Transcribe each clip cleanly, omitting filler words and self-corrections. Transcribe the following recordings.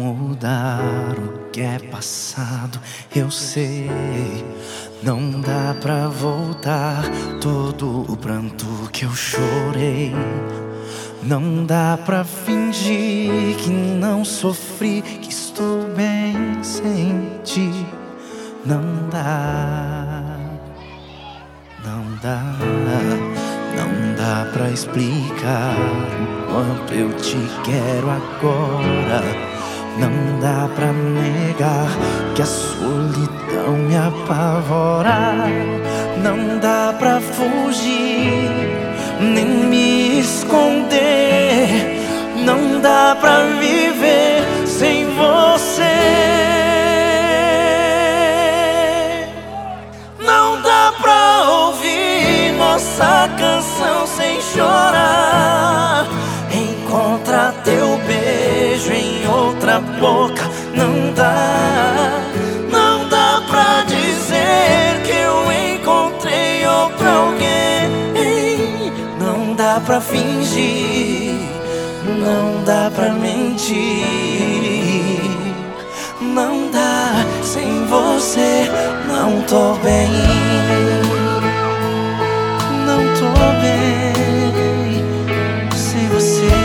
mudar o que é passado, eu sei. Não dá pra voltar todo o pranto que eu chorei. Não dá pra fingir que não sofri, que estou bem sem ti. Não dá, não dá, não dá pra explicar o quanto eu te quero agora. Não dá pra negar que a solidão me apavora. Não dá pra fugir, nem me esconder. Não dá pra viver sem você. Não dá pra ouvir nossa canção sem chorar. Encontrar teu beijo em outra boca. Não dá pra dizer que eu encontrei outro alguém. Não dá pra fingir, não dá pra mentir. Não dá, sem você não tô bem. Não tô bem sem você.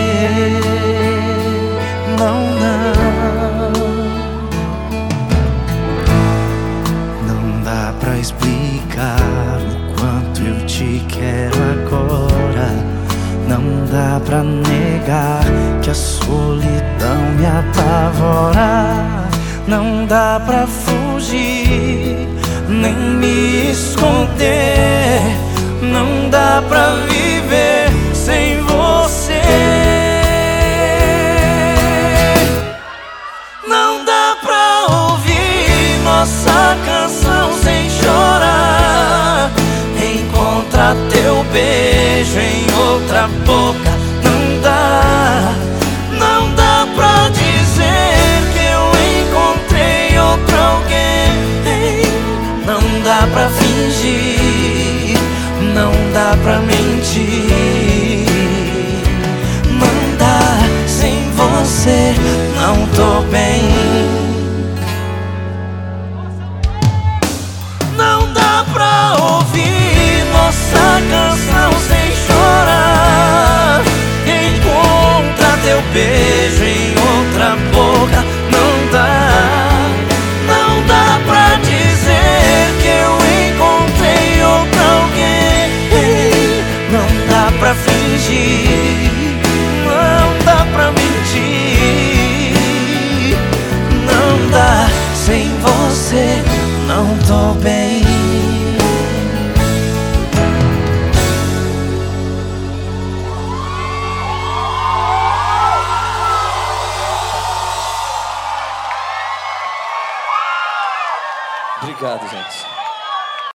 Não dá pra explicar o quanto eu te quero agora. Não dá pra negar que a solidão me apavora. Não dá pra fugir, nem me esconder. Não dá pra viver sem você. Não dá pra ouvir nossa canção sem chorar. Encontrar teu beijo em outra boca. Não dá pra dizer que eu encontrei outro alguém. Não dá pra fingir, não dá pra mentir. Não dá, sem você não tô bem. Não dá pra ouvir nossa canção sem chorar. Encontra teu beijo em outra boca. Não dá pra dizer que eu encontrei outro alguém. Não dá pra fingir, não dá pra mentir. Não dá, sem você não tô bem. Obrigado, gente.